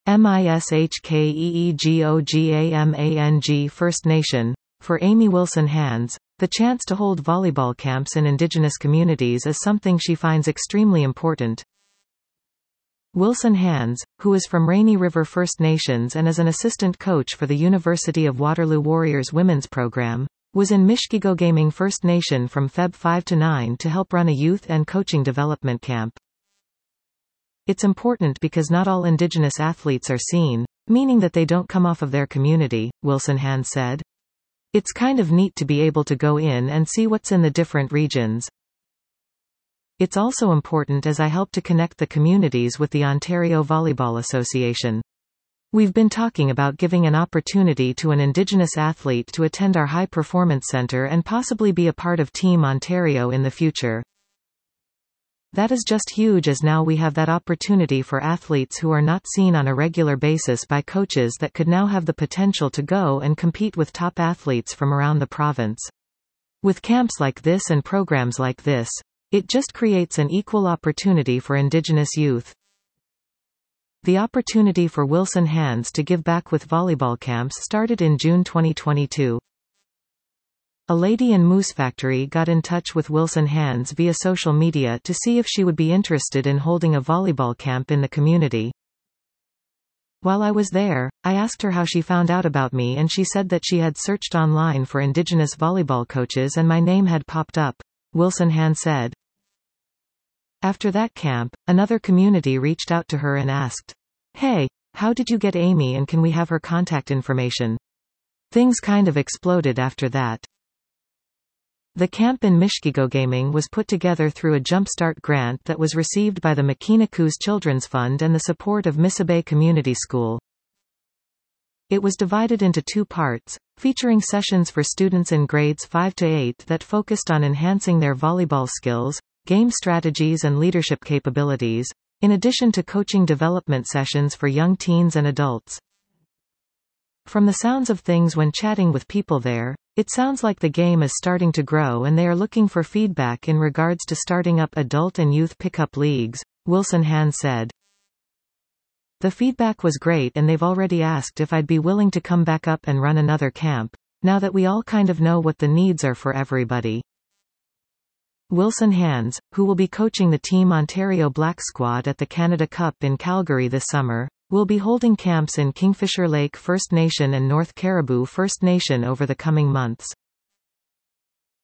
MISHKEEGOGAMANG First Nation. For Amy Wilson Hands, the chance to hold volleyball camps in Indigenous communities is something she finds extremely important. Wilson Hands, who is from Rainy River First Nations and is an assistant coach for the University of Waterloo Warriors women's program, was in Mishkigogaming First Nation from Feb 5 to 9 to help run a youth and coaching development camp. It's important because not all Indigenous athletes are seen, meaning that they don't come off of their community, Wilson Hands said. It's kind of neat to be able to go in and see what's in the different regions. It's also important as I help to connect the communities with the Ontario Volleyball Association. We've been talking about giving an opportunity to an Indigenous athlete to attend our High Performance Centre and possibly be a part of Team Ontario in the future. That is just huge, as now we have that opportunity for athletes who are not seen on a regular basis by coaches that could now have the potential to go and compete with top athletes from around the province. With camps like this and programs like this, it just creates an equal opportunity for Indigenous youth. The opportunity for Wilson Hands to give back with volleyball camps started in June 2022. A lady in Moose Factory got in touch with Wilson Hands via social media to see if she would be interested in holding a volleyball camp in the community. While I was there, I asked her how she found out about me, and she said that she had searched online for Indigenous volleyball coaches and my name had popped up, Wilson Hands said. After that camp, another community reached out to her and asked, "Hey, how did you get Amy, and can we have her contact information?" Things kind of exploded after that. The camp in Mishkigogaming was put together through a Jumpstart grant that was received by the Makinacoos Children's Fund and the support of Misabay Community School. It was divided into 2 parts, featuring sessions for students in grades 5 to 8 that focused on enhancing their volleyball skills, game strategies and leadership capabilities, in addition to coaching development sessions for young teens and adults. From the sounds of things when chatting with people there, it sounds like the game is starting to grow and they are looking for feedback in regards to starting up adult and youth pickup leagues, Wilson Hands said. The feedback was great and they've already asked if I'd be willing to come back up and run another camp, now that we all kind of know what the needs are for everybody. Wilson Hands, who will be coaching the Team Ontario Black Squad at the Canada Cup in Calgary this summer, will be holding camps in Kingfisher Lake First Nation and North Caribou First Nation over the coming months.